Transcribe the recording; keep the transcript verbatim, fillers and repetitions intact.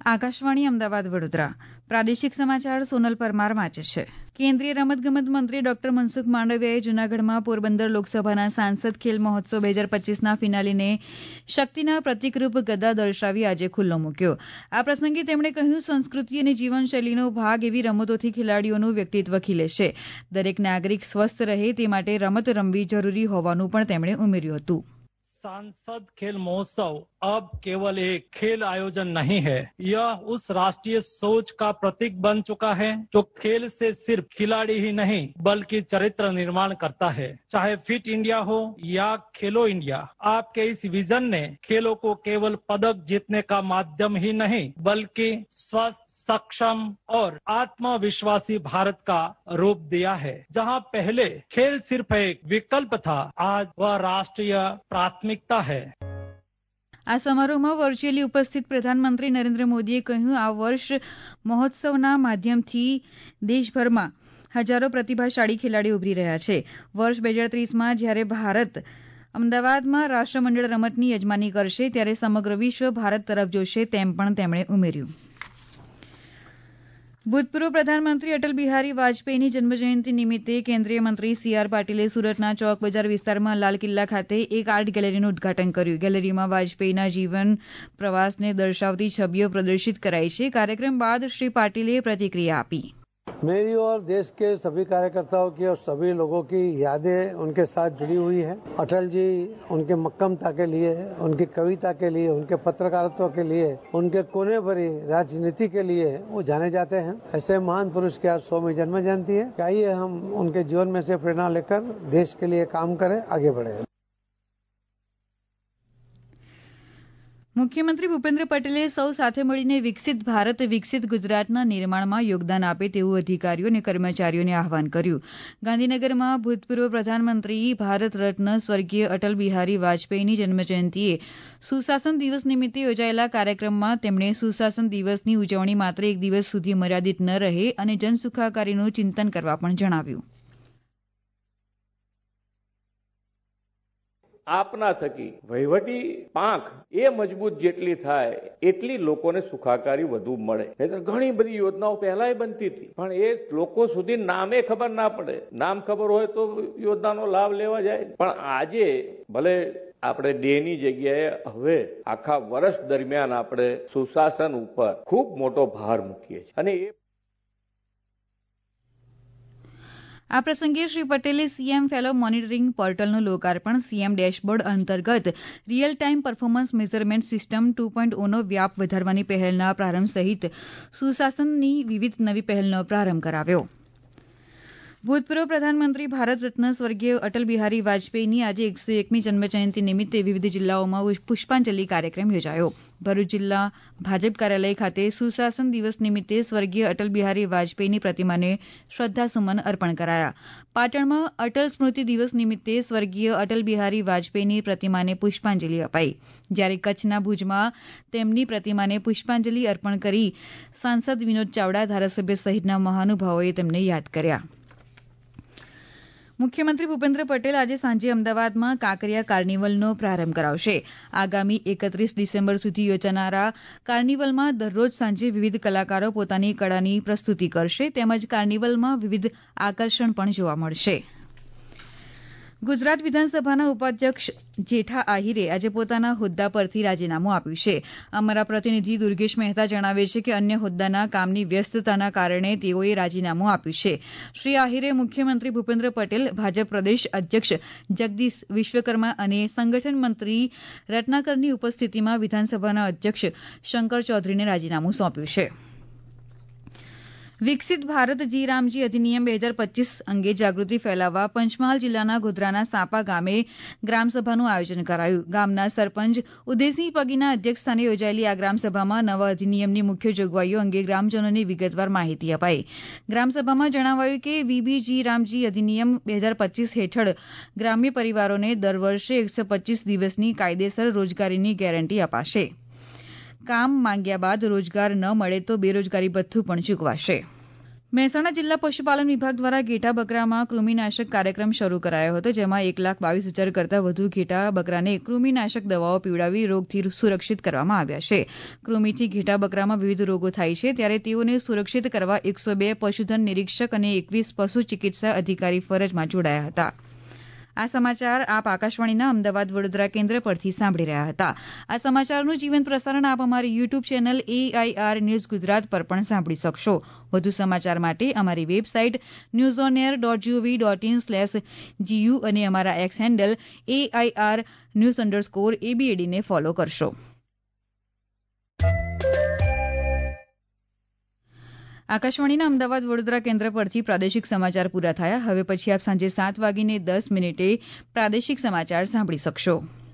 આકાશવાણી અમદાવાદ વડોદરા પ્રાદેશિક સમાચાર સોનલ પરમાર વાંચે છે. કેન્દ્રીય રમતગમત મંત્રી ડોક્ટર મનસુખ માંડવિયાએ જૂનાગઢમાં પોરબંદર લોકસભાના સાંસદ ખેલ મહોત્સવ બે હજાર પચ્ચીસના ફિનાલેને શક્તિના પ્રતિકરૂપ ગદા દર્શાવી આજે ખુલ્લો મૂક્યો. આ પ્રસંગે તેમણે કહ્યું, સંસ્કૃતિ અને જીવનશૈલીનો ભાગ એવી રમતોથી ખેલાડીઓનું વ્યક્તિત્વ ખીલે છે. દરેક નાગરિક સ્વસ્થ રહે તે માટે રમત રમવી જરૂરી હોવાનું પણ તેમણે ઉમેર્યું હતું. सांसद खेल महोत्सव अब केवल एक खेल आयोजन नहीं है, यह उस राष्ट्रीय सोच का प्रतीक बन चुका है जो खेल से सिर्फ खिलाड़ी ही नहीं बल्कि चरित्र निर्माण करता है. चाहे फिट इंडिया हो या खेलो इंडिया, आपके इस विजन ने खेलों को केवल पदक जीतने का माध्यम ही नहीं बल्कि स्वस्थ, सक्षम और आत्मविश्वासी भारत का रूप दिया है. जहां पहले खेल सिर्फ एक विकल्प था, आज वह राष्ट्रीय प्राथमिक આ સમારોહમાં વર્ચ્યુઅલી ઉપસ્થિત પ્રધાનમંત્રી નરેન્દ્ર મોદીએ કહ્યું, આ વર્ષ મહોત્સવના માધ્યમથી દેશભરમાં હજારો પ્રતિભાશાળી ખેલાડીઓ ઉભરી રહ્યા છે. વર્ષ બે હજાર ત્રીસમાં જ્યારે ભારત અમદાવાદમાં રાષ્ટ્રમંડળ રમતની યજમાની કરશે ત્યારે સમગ્ર વિશ્વ ભારત તરફ જોશે તેમ પણ તેમણે ઉમેર્યું. ભૂતપૂર્વ પ્રધાનમંત્રી અટલ બિહારી વાજપેયીની જન્મજયંતિ નિમિત્તે કેન્દ્રીય મંત્રી સી આર પાટીલે સુરતના ચોક બજાર વિસ્તારમાં લાલ કિલ્લા ખાતે એક આર્ટ ગેલેરીનું ઉદઘાટન કર્યું. ગેલેરીમાં વાજપેયીના જીવન પ્રવાસને દર્શાવતી છબીઓ પ્રદર્શિત કરાઈ છે. કાર્યક્રમ બાદ શ્રી પાટીલે પ્રતિક્રિયા આપી. मेरी और देश के सभी कार्यकर्ताओं की और सभी लोगों की यादें उनके साथ जुड़ी हुई है. अटल जी उनके मक्कमता के लिए, उनकी कविता के लिए, उनके पत्रकारित्व के लिए, उनके कोने भरी राजनीति के लिए वो जाने जाते हैं. ऐसे महान पुरुष की आज सौवीं जन्म जयंती है. आइए हम उनके जीवन में से प्रेरणा लेकर देश के लिए काम करें, आगे बढ़े. મુખ્યમંત્રી ભૂપેન્દ્ર પટેલે સૌ સાથે મળીને વિકસિત ભારત વિકસિત ગુજરાતના નિર્માણમાં યોગદાન આપે તેવું અધિકારીઓ અને કર્મચારીઓને આહવાન કર્યું. ગાંધીનગરમાં ભૂતપૂર્વ પ્રધાનમંત્રી ભારત રત્ન સ્વર્ગીય અટલ બિહારી વાજપેયીની જન્મજયંતિએ સુશાસન દિવસ નિમિત્તે યોજાયેલા કાર્યક્રમમાં તેમણે સુશાસન દિવસની ઉજવણી માત્ર એક દિવસ સુધી મર્યાદિત ન રહે અને જનસુખાકારીનું ચિંતન કરવા પણ જણાવ્યું. આપના થકી વહીવટી પાંખ એ મજબૂત જેટલી થાય એટલી લોકોને સુખાકારી વધુ મળે. નહીંતર ઘણી બધી યોજનાઓ પહેલા બનતી હતી પણ એ લોકો સુધી નામે ખબર ના પડે. નામ ખબર હોય તો યોજનાનો લાભ લેવા જાય. પણ આજે ભલે આપણે ડેની જગ્યાએ હવે આખા વર્ષ દરમિયાન આપણે સુશાસન ઉપર ખૂબ મોટો ભાર મૂકીએ છીએ અને એ આ પ્રસંગે શ્રી પટેલે સીએમ ફેલો મોનિટરિંગ પોર્ટલનું લોકાર્પણ, સીએમ ડેશબોર્ડ અંતર્ગત real time performance measurement system two point ઓનો વ્યાપ વધારવાની પહેલના પ્રારંભ સહિત સુશાસનની વિવિધ નવી પહેલનો પ્રારંભ કરાવ્યો. ભૂતપૂર્વ પ્રધાનમંત્રી ભારત રત્ન સ્વર્ગીય અટલ બિહારી વાજપેયીની આજે એકસો એકમી જન્મજયંતિ નિમિત્તે વિવિધ જિલ્લાઓમાં પુષ્પાંજલિ કાર્યક્રમ યોજાયો. ભરૂચ જિલ્લા ભાજપ કાર્યાલય ખાતે સુશાસન દિવસ નિમિત્તે સ્વર્ગીય અટલ બિહારી વાજપેયીની પ્રતિમાને શ્રદ્ધાસુમન અર્પણ કરાયા. પાટણમાં અટલ સ્મૃતિ દિવસ નિમિત્તે સ્વર્ગીય અટલ બિહારી વાજપેયીની પ્રતિમાને પુષ્પાંજલિ અપાઈ. જ્યારે કચ્છના ભુજમાં તેમની પ્રતિમાને પુષ્પાંજલિ અર્પણ કરી સાંસદ વિનોદ ચાવડા, ધારાસભ્ય સહિતના મહાનુભાવોએ તેમને યાદ કર્યા. મુખ્યમંત્રી ભૂપેન્દ્ર પટેલ આજે સાંજે અમદાવાદમાં કાંકરિયા કાર્નિવલનો પ્રારંભ કરાવશે. આગામી એકત્રીસ ડિસેમ્બર સુધી યોજાનારા કાર્નિવલમાં દરરોજ સાંજે વિવિધ કલાકારો પોતાની કળાની પ્રસ્તુતિ કરશે તેમજ કાર્નિવલમાં વિવિધ આકર્ષણ પણ જોવા મળશે. ગુજરાત વિધાનસભાના ઉપાધ્યક્ષ જેઠા આહિરે આજે પોતાના હોદ્દા પરથી રાજીનામું આપ્યું છે. અમારા પ્રતિનિધિ દુર્ગેશ મહેતા જણાવે છે કે અન્ય હોદ્દાના કામની વ્યસ્તતાના કારણે તેઓએ રાજીનામું આપ્યું છે. શ્રી આહિરે મુખ્યમંત્રી ભૂપેન્દ્ર પટેલ, ભાજપ પ્રદેશ અધ્યક્ષ જગદીશ વિશ્વકર્મા અને સંગઠન મંત્રી રત્નાકરની ઉપસ્થિતિમાં વિધાનસભાના અધ્યક્ષ શંકર ચૌધરીને રાજીનામું સોંપ્યું છે. વિકસિત ભારત જી રામજી અધિનિયમ બે હજાર પચ્ચીસ અંગે જાગૃતિ ફેલાવવા પંચમહાલ જિલ્લાના ગોધરાના સાપા ગામે ગ્રામસભાનું આયોજન કરાયું. ગામના સરપંચ ઉદયસિંહ પગીના અધ્યક્ષસ્થાને યોજાયેલી આ ગ્રામસભામાં નવા અધિનિયમની મુખ્ય જોગવાઈઓ અંગે ગ્રામજનોને વિગતવાર માહિતી અપાઈ. ગ્રામસભામાં જણાવાયું કે વીબી જી રામજી અધિનિયમ બે હજાર પચ્ચીસ હેઠળ ગ્રામ્ય પરિવારોને દર વર્ષે એકસો પચ્ચીસ દિવસની કાયદેસર રોજગારીની ગેરંટી અપાશે. કામ માંગ્યા બાદ રોજગાર ન મળે તો બેરોજગારી ભથ્થું પણ ચૂકવાશે. મહેસાણા જિલ્લા પશુપાલન વિભાગ દ્વારા ઘેટા બકરામાં કૃમિનાશક કાર્યક્રમ શરૂ કરાયો હતો, જેમાં એક લાખ બાવીસ હજાર કરતાં વધુ ઘેટા બકરાને કૃમિનાશક દવાઓ પીવડાવી રોગથી સુરક્ષિત કરવામાં આવ્યા છે. કૃમિથી ઘેટા બકરામાં વિવિધ રોગો થાય છે, ત્યારે તેઓને સુરક્ષિત કરવા એકસો બે પશુધન નિરીક્ષક અને એકવીસ પશુ ચિકિત્સા અધિકારી ફરજમાં જોડાયા હતા. આ સમાચાર આપ આકાશવાણીના અમદાવાદ વડોદરા કેન્દ્ર પરથી સાંભળી રહ્યા હતા. આ સમાચારનું જીવંત પ્રસારણ આપ અમારી YouTube channel AIR news Gujarat પર પણ સાંભળી શકશો. વધુ સમાચાર માટે અમારી website news on air dot gov dot in slash GU અને અમારા X handle AIR news underscore એબીએડીને ફોલો કરશો. આકાશવાણીના અમદાવાદ વડોદરા કેન્દ્ર પરથી પ્રાદેશિક સમાચાર પૂરા થયા. હવે પછી આપ સાંજે સાત વાગીને દસ મિનિટે પ્રાદેશિક સમાચાર સાંભળી શકશો.